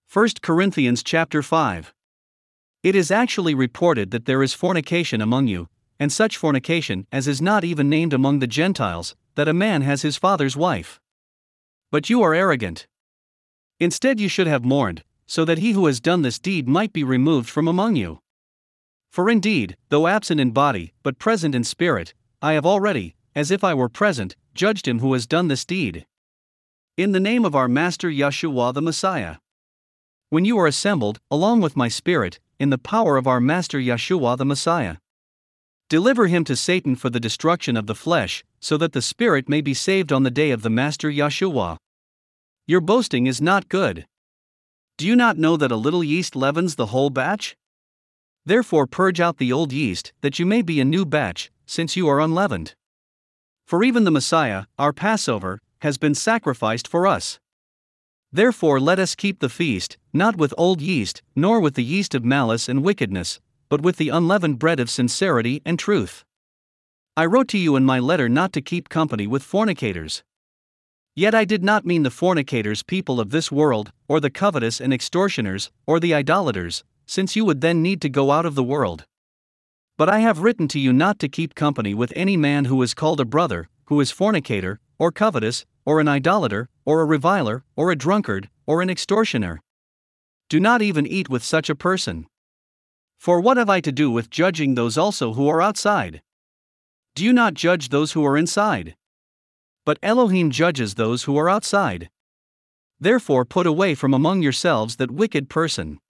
1 Corinthians chapter 5. It is actually reported that there is fornication among you, and such fornication as is not even named among the Gentiles, that a man has his father's wife. But you are arrogant. Instead, you should have mourned, so that he who has done this deed might be removed from among you. For indeed, though absent in body, but present in spirit, I have already, as if I were present, judged him who has done this deed. In the name of our Master Yeshua the Messiah. When you are assembled, along with my spirit, in the power of our Master Yeshua the Messiah. Deliver him to Satan for the destruction of the flesh, so that the spirit may be saved on the day of the Master Yeshua. Your boasting is not good. Do you not know that a little yeast leavens the whole batch? Therefore purge out the old yeast, that you may be a new batch, since you are unleavened. For even the Messiah, our Passover, has been sacrificed for us. Therefore let us keep the feast, not with old yeast, nor with the yeast of malice and wickedness, but with the unleavened bread of sincerity and truth. I wrote to you in my letter not to keep company with fornicators. Yet I did not mean the fornicators people of this world, or the covetous and extortioners, or the idolaters, since you would then need to go out of the world. But I have written to you not to keep company with any man who is called a brother, who is fornicator, or covetous, or an idolater, or a reviler, or a drunkard, or an extortioner. Do not even eat with such a person. For what have I to do with judging those also who are outside? Do you not judge those who are inside? But Elohim judges those who are outside. Therefore put away from among yourselves that wicked person.